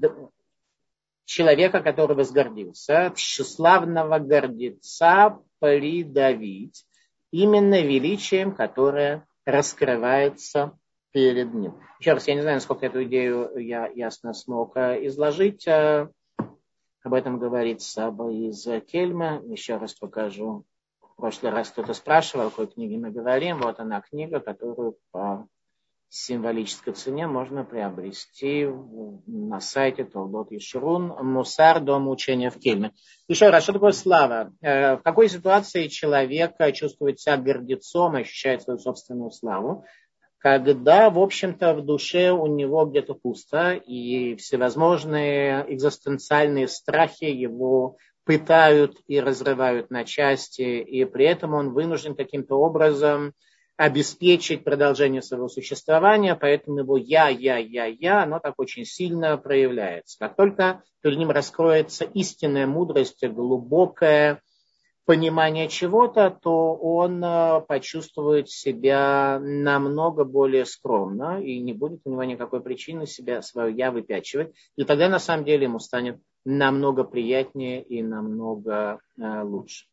человека, который возгордился, тщеславного гордеца придавить именно величием, которое раскрывается перед ним. Еще раз, я не знаю, насколько эту идею я ясно смог изложить. Об этом говорит Саба из Кельма. Еще раз покажу. В прошлый раз кто-то спрашивал, о какой книге мы говорим. Вот она книга, которую по символической цене можно приобрести на сайте Толдот Ешурун Мусар, дом учения в Кельме. Еще раз, что такое слава? В какой ситуации человек чувствует себя гордецом, ощущает свою собственную славу? Когда, в общем-то, в душе у него где-то пусто, и всевозможные экзистенциальные страхи его пытают и разрывают на части, и при этом он вынужден каким-то образом обеспечить продолжение своего существования, поэтому его я, я, я, я, оно так очень сильно проявляется. Как только перед ним раскроется истинная мудрость, глубокое понимание чего-то, то он почувствует себя намного более скромно, и не будет у него никакой причины себя, свое я выпячивать. И тогда на самом деле ему станет намного приятнее и намного э, лучше.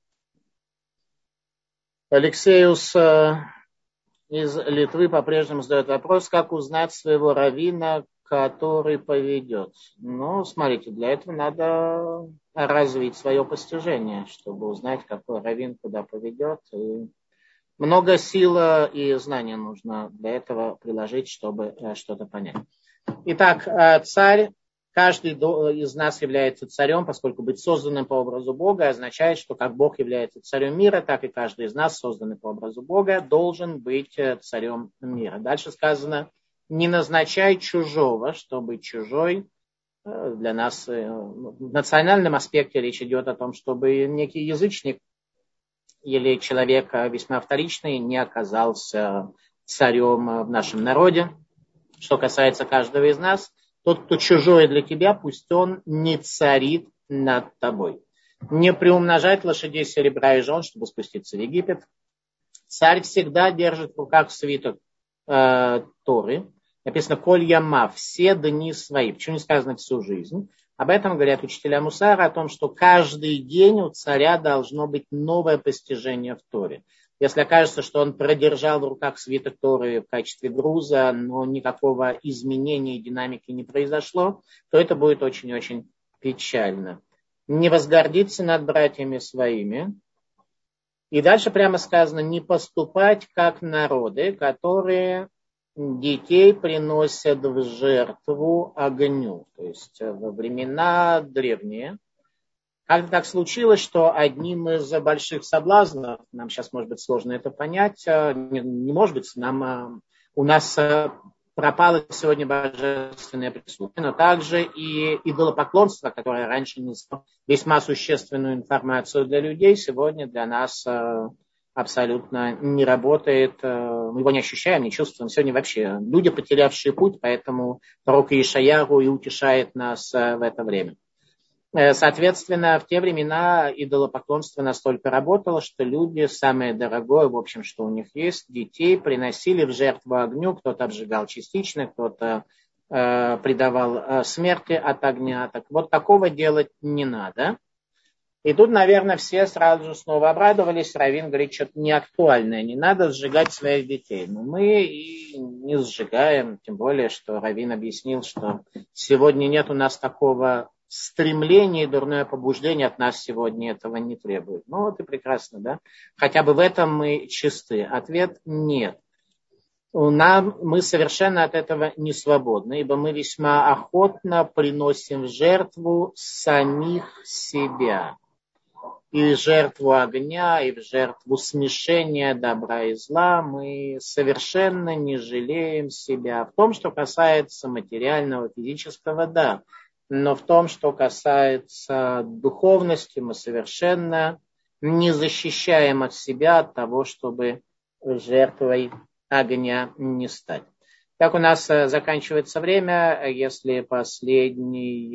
Алексеус э, из Литвы по-прежнему задает вопрос, как узнать своего раввина, который поведет. Ну, смотрите, для этого надо развить свое постижение, чтобы узнать, какой раввин куда поведет. И много сил и знания нужно для этого приложить, чтобы что-то понять. Итак, царь, каждый из нас является царем, поскольку быть созданным по образу Бога означает, что как Бог является царем мира, так и каждый из нас, созданный по образу Бога, должен быть царем мира. Дальше сказано, не назначай чужого, чтобы чужой для нас в национальном аспекте речь идет о том, чтобы некий язычник или человек весьма вторичный не оказался царем в нашем народе. Что касается каждого из нас, тот, кто чужой для тебя, пусть он не царит над тобой. Не приумножать лошадей серебра и жен, чтобы спуститься в Египет. Царь всегда держит в руках свиток э, Торы. Написано «Коль яма», все дни свои. Почему не сказано всю жизнь? Об этом говорят учителя Мусара, о том, что каждый день у царя должно быть новое постижение в Торе. Если окажется, что он продержал в руках свиток Торы в качестве груза, но никакого изменения и динамики не произошло, то это будет очень-очень печально. Не возгордиться над братьями своими. И дальше прямо сказано, не поступать как народы, которые детей приносят в жертву огню. То есть во времена древние. Как так случилось, что одним из больших соблазнов, нам сейчас может быть сложно это понять, не, не может быть, нам, у нас пропало сегодня божественное присутствие, но также и идолопоклонство, которое раньше несло весьма существенную информацию для людей, сегодня для нас абсолютно не работает, мы его не ощущаем, не чувствуем. Сегодня вообще люди, потерявшие путь, поэтому пророк Ишаяху и утешает нас в это время. Соответственно, в те времена идолопоклонство настолько работало, что люди, самое дорогое, в общем, что у них есть, детей приносили в жертву огню, кто-то обжигал частично, кто-то э, предавал э, смерти от огня. Так вот, такого делать не надо. И тут, наверное, все сразу же снова обрадовались. Раввин говорит, что-то не актуальное, не надо сжигать своих детей. Но мы и не сжигаем, тем более, что Раввин объяснил, что сегодня нет у нас такого стремление и дурное побуждение от нас сегодня этого не требует. Ну вот и прекрасно, да? Хотя бы в этом мы чисты. Ответ – нет. Нам, мы совершенно от этого не свободны, ибо мы весьма охотно приносим в жертву самих себя. И в жертву огня, и в жертву смешения добра и зла мы совершенно не жалеем себя. В том, что касается материального, физического, да. Но в том, что касается духовности, мы совершенно не защищаем от себя от того, чтобы жертвой огня не стать. Так у нас заканчивается время. Если последний,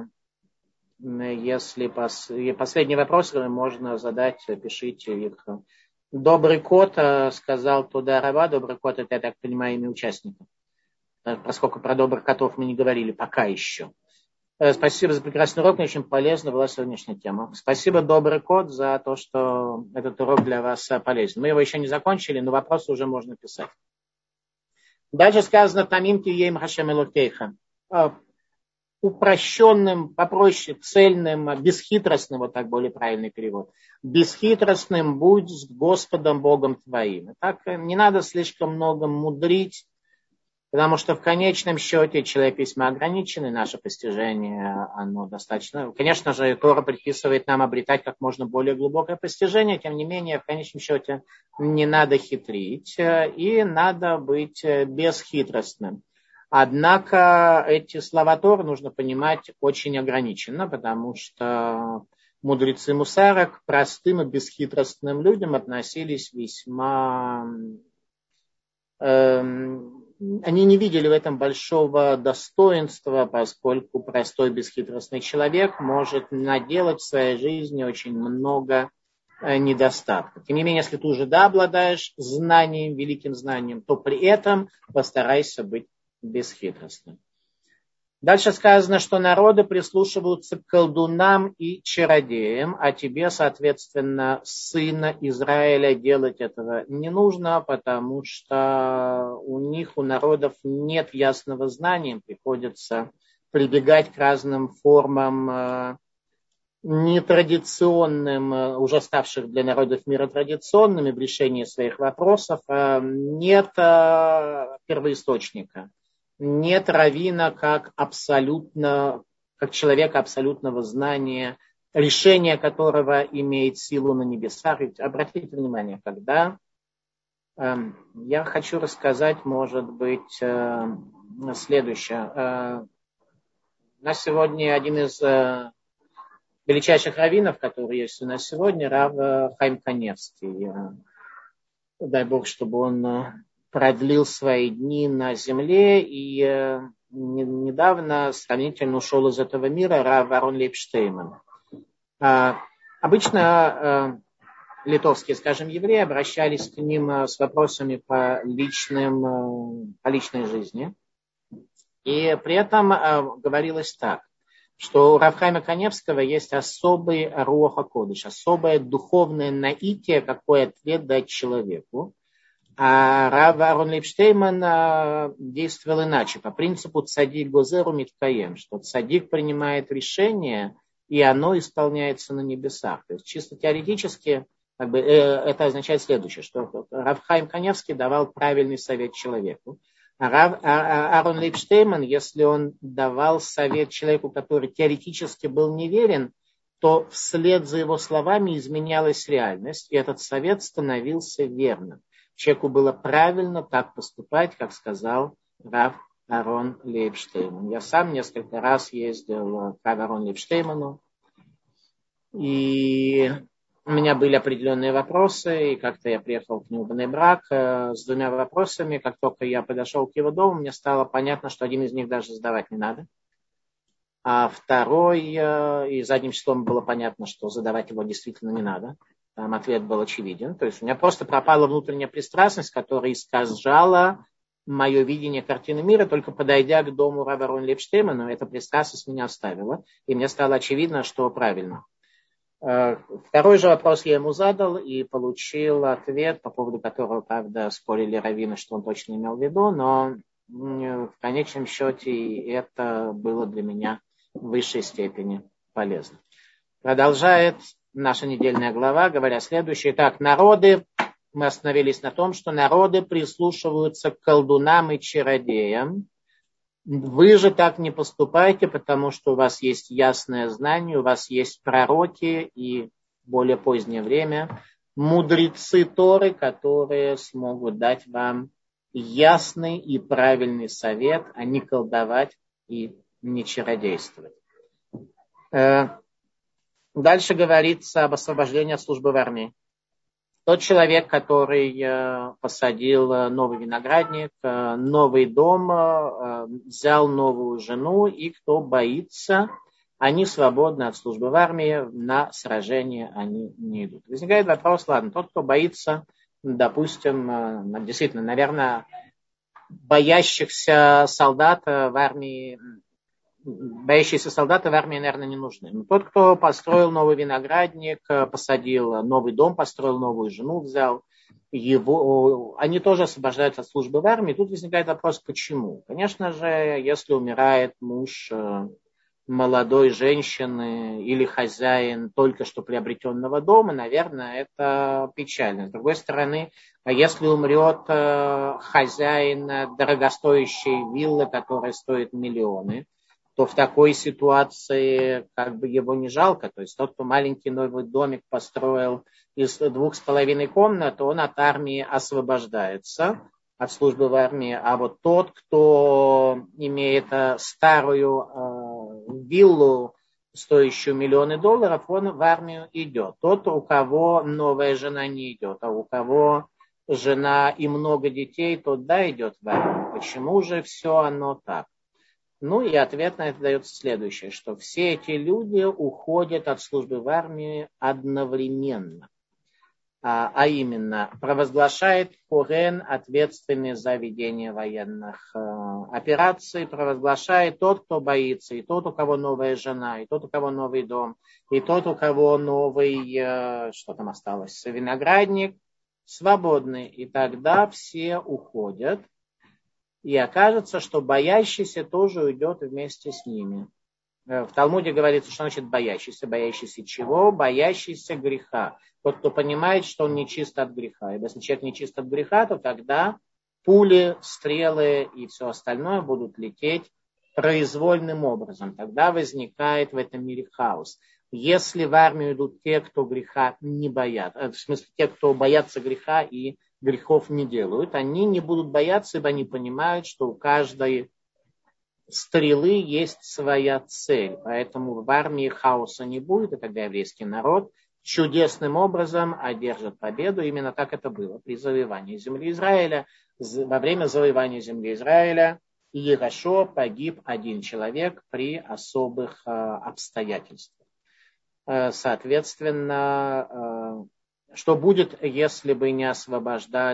если пос, последний вопрос можно задать, пишите их. Добрый кот сказал туда Рава. Добрый кот — это, я так понимаю, имя участника. Поскольку про добрых котов мы не говорили пока еще. Спасибо за прекрасный урок, мне очень полезна была сегодняшняя тема. Спасибо, добрый кот, за то, что этот урок для вас полезен. Мы его еще не закончили, но вопросы уже можно писать. Дальше сказано «Тамим тием хашем элокейха». Упрощенным, попроще, цельным, бесхитростным, вот так более правильный перевод. Бесхитростным будь с Господом Богом твоим. Так не надо слишком много мудрить, потому что в конечном счете человек весьма ограниченный, наше постижение, оно достаточно... Конечно же, Тора предписывает нам обретать как можно более глубокое постижение, тем не менее, в конечном счете не надо хитрить и надо быть бесхитростным. Однако эти слова Торы нужно понимать очень ограниченно, потому что мудрецы Мусара к простым и бесхитростным людям относились весьма... Эм, они не видели в этом большого достоинства, поскольку простой бесхитростный человек может наделать в своей жизни очень много недостатков. Тем не менее, если ты уже да, обладаешь знанием, великим знанием, то при этом постарайся быть бесхитростным. Дальше сказано, что народы прислушиваются к колдунам и чародеям, а тебе, соответственно, сына Израиля, делать этого не нужно, потому что у них, у народов нет ясного знания, приходится прибегать к разным формам нетрадиционным, уже ставших для народов мира традиционными в решении своих вопросов. Нет первоисточника. Нет раввина как абсолютно, как человека абсолютного знания, решение которого имеет силу на небесах. Обратите внимание, когда э, я хочу рассказать, может быть, э, следующее. Э, у нас сегодня один из э, величайших раввинов, который есть у нас сегодня, Рав Хаим Каневский. Э, дай Бог, чтобы он... Э, продлил свои дни на земле, и э, недавно сравнительно ушел из этого мира Рав Арон Лейбштейн. Э, обычно э, литовские, скажем, евреи обращались к ним э, с вопросами по, личным, э, по личной жизни. И при этом э, говорилось так, что у Рав Хаима Каневского есть особый руах а-кодеш, особое духовное наитие, какой ответ дать человеку. А Рав Аарон Лейбштейман действовал иначе, по принципу цадик гозеру миткаем, что цадик принимает решение, и оно исполняется на небесах. То есть чисто теоретически как бы, это означает следующее, что Рав Хаим Каневский давал правильный совет человеку. А Рав Аарон Лейбштейман, если он давал совет человеку, который теоретически был неверен, то вслед за его словами изменялась реальность, и этот совет становился верным. Человеку было правильно так поступать, как сказал Рав Аарон Лейбштейман. Я сам несколько раз ездил к Рав Аарону Лейбштейману, и у меня были определенные вопросы, и как-то я приехал к нему в Бней-Брак с двумя вопросами. Как только я подошел к его дому, мне стало понятно, что один из них даже задавать не надо. А второй, и задним числом было понятно, что задавать его действительно не надо. Там ответ был очевиден. То есть у меня просто пропала внутренняя пристрастность, которая искажала мое видение картины мира, только подойдя к дому Рава Аарона Лейбштеймана, эта пристрастность меня оставила, и мне стало очевидно, что правильно. Второй же вопрос я ему задал и получил ответ, по поводу которого, правда, спорили раввины, что он точно имел в виду, но в конечном счете это было для меня в высшей степени полезно. Продолжает наша недельная глава, говоря следующее. Так, народы, мы остановились на том, что народы прислушиваются к колдунам и чародеям. Вы же так не поступайте, потому что у вас есть ясное знание, у вас есть пророки и в более позднее время мудрецы Торы, которые смогут дать вам ясный и правильный совет, а не колдовать и не чародействовать. Дальше говорится об освобождении от службы в армии. Тот человек, который посадил новый виноградник, новый дом, взял новую жену, и кто боится, они свободны от службы в армии, на сражение они не идут. Возникает вопрос, ладно, тот, кто боится, допустим, действительно, наверное, боящихся солдат в армии, боящиеся солдаты в армии, наверное, не нужны. Но тот, кто построил новый виноградник, посадил новый дом, построил новую жену, взял его, они тоже освобождаются от службы в армии. Тут возникает вопрос, почему? Конечно же, если умирает муж молодой женщины или хозяин только что приобретенного дома, наверное, это печально. С другой стороны, если умрет хозяин дорогостоящей виллы, которая стоит миллионы, то в такой ситуации как бы его не жалко. То есть тот, кто маленький новый домик построил из двух с половиной комнат, он от армии освобождается, от службы в армии. А вот тот, кто имеет старую э, виллу, стоящую миллионы долларов, он в армию идет. Тот, у кого новая жена, не идет, а у кого жена и много детей, тот да, идет в армию. Почему же все оно так? Ну и ответ на это дается следующее, что все эти люди уходят от службы в армии одновременно. А, а именно, провозглашает Корен, ответственный за ведение военных э, операций, провозглашает тот, кто боится, и тот, у кого новая жена, и тот, у кого новый дом, и тот, у кого новый, э, что там осталось, виноградник, свободны. И тогда все уходят. И окажется, что боящийся тоже уйдет вместе с ними. В Талмуде говорится, что значит боящийся. Боящийся чего? Боящийся греха. Тот, кто понимает, что он не чист от греха. И если человек не чист от греха, то тогда пули, стрелы и все остальное будут лететь произвольным образом. Тогда возникает в этом мире хаос. Если в армию идут те, кто греха не боятся, в смысле те, кто боятся греха и грехов не делают, они не будут бояться, ибо они понимают, что у каждой стрелы есть своя цель. Поэтому в армии хаоса не будет, и тогда еврейский народ чудесным образом одержит победу. Именно так это было при завоевании земли Израиля. Во время завоевания земли Израиля Иерошуа погиб один человек при особых обстоятельствах. Соответственно, что будет, если бы не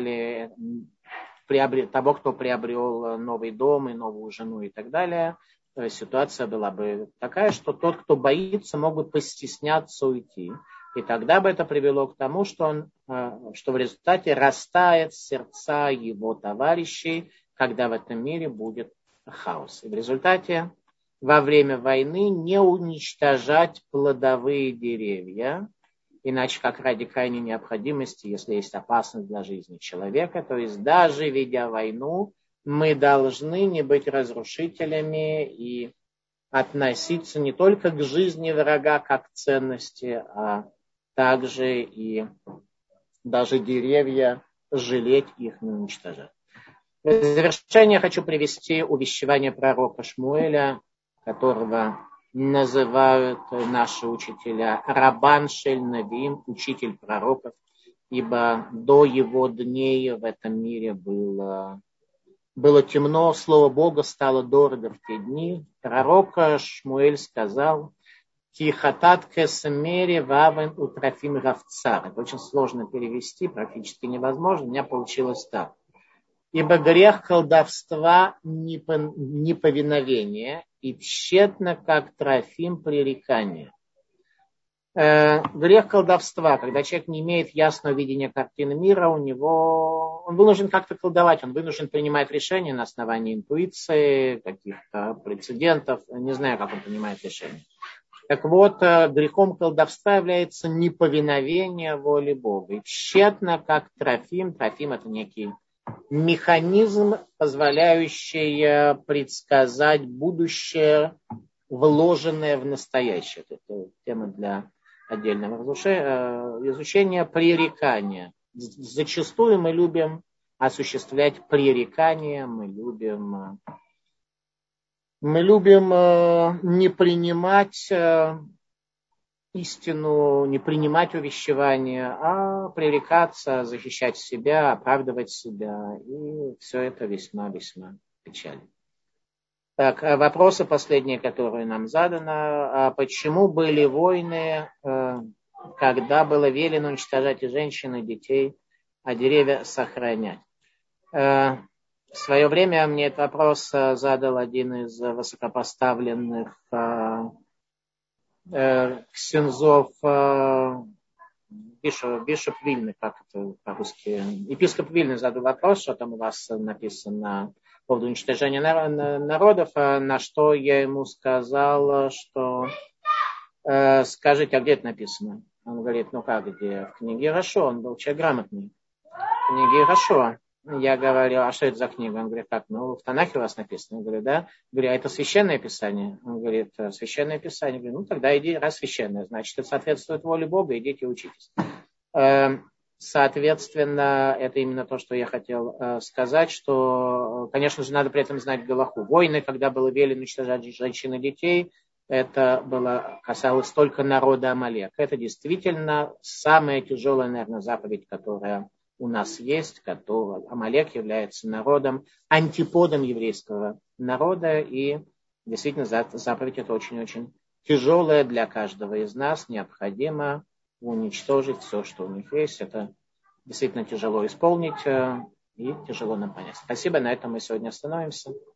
освобождали того, кто приобрел новый дом и новую жену и так далее, ситуация была бы такая, что тот, кто боится, могут постесняться уйти. И тогда бы это привело к тому, что, он, что в результате растает сердца его товарищей, когда в этом мире будет хаос. И в результате во время войны не уничтожать плодовые деревья, иначе как ради крайней необходимости, если есть опасность для жизни человека, то есть даже ведя войну, мы должны не быть разрушителями и относиться не только к жизни врага как к ценности, а также и даже деревья жалеть их, не уничтожать. В завершение хочу привести увещевание пророка Шмуэля, которого называют наши учителя Рабан шель Навиим, учитель пророков, ибо до его дней в этом мире было, было темно, слово Бога стало дорого в те дни. Пророк Шмуэль сказал: «Кихатат кесмери вавен утрафим равцар». Это очень сложно перевести, практически невозможно. У меня получилось так. Ибо грех колдовства неповиновение и тщетно, как трофим пререкания. Э, грех колдовства, когда человек не имеет ясного видения картины мира, у него он вынужден как-то колдовать, он вынужден принимать решения на основании интуиции, каких-то прецедентов, не знаю, как он принимает решения. Так вот, грехом колдовства является неповиновение воле Бога. И тщетно, как трофим, трофим это некий механизм, позволяющий предсказать будущее, вложенное в настоящее. Это тема для отдельного изучения. Пререкания. Зачастую мы любим осуществлять пререкания, мы любим, мы любим не принимать истину, не принимать увещевания, а пререкаться, защищать себя, оправдывать себя. И все это весьма-весьма печально. Так, вопросы последние, которые нам заданы. Почему были войны, когда было велено уничтожать и женщин, и детей, а деревья сохранять? В свое время мне этот вопрос задал один из высокопоставленных ксензов, бишоп, бишоп Вильны, как это по-русски, епископ Вильны задал вопрос, что там у вас написано по поводу уничтожения народов, на что я ему сказал, что э, скажите, а где это написано? Он говорит, ну как, где? В книге Йошуа, он был человек грамотный. В книге Йошуа. Я говорю, а что это за книга? Он говорит, как, ну в Танахе у вас написано. Я говорю, да. Я говорю, а это священное писание? Он говорит, священное писание. Я говорю, ну тогда иди, раз священное, значит, это соответствует воле Бога, идите учитесь. Соответственно, это именно то, что я хотел сказать, что, конечно же, надо при этом знать галаху. Войны, когда было велено уничтожать женщин и детей, это было, касалось только народа Амалек. Это действительно самая тяжелая, наверное, заповедь, которая у нас есть, который Амалек является народом, антиподом еврейского народа, и действительно заповедь это очень-очень тяжелая для каждого из нас, необходимо уничтожить все, что у них есть. Это действительно тяжело исполнить и тяжело нам понять. Спасибо, на этом мы сегодня остановимся.